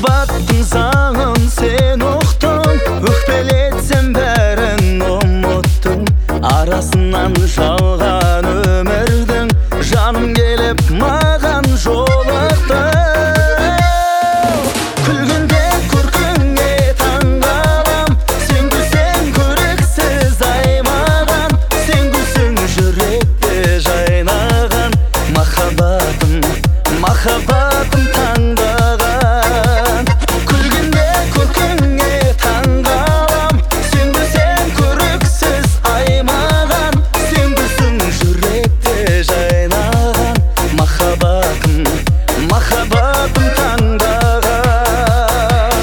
Махаббаттың заңын сен ұқтың, өкпелетсем бәрін ұмыттың. Арасынан жалған өмірдің жаным келіп маған жолықты. Күлгенде көркіңе таңғалам, сен күлсең көрексіз аймаған, сен күлсең жүректе жайнаған. Махаббатым, махаббатым таңдаған. Күлгенде көркіңе таңғалам, сен күлсең көрексіз аймаған, сен күлсең жүректе жайнаған. Махаббатым, махаббатым таңдаған.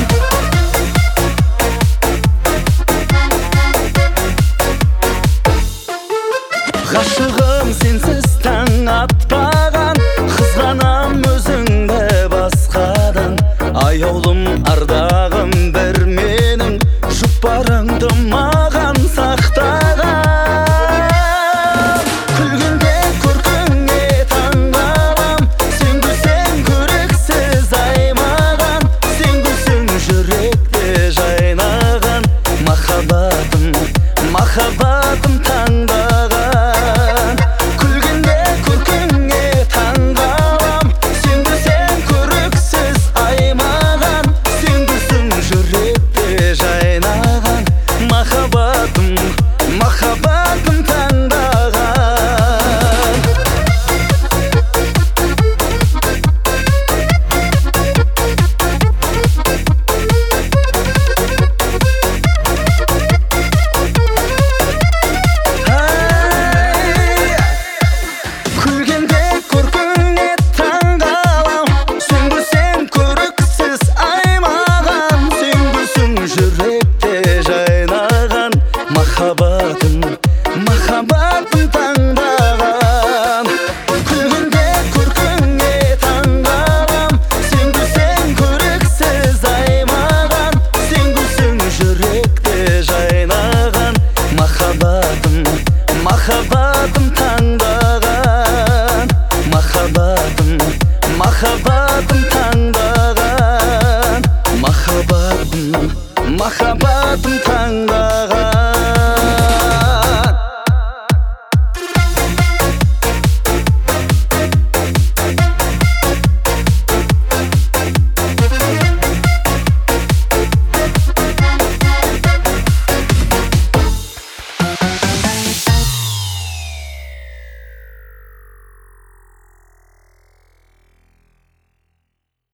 Ғашығым сенсіз таң атпаған, қызғанам өзіңді басқадан. Аяулым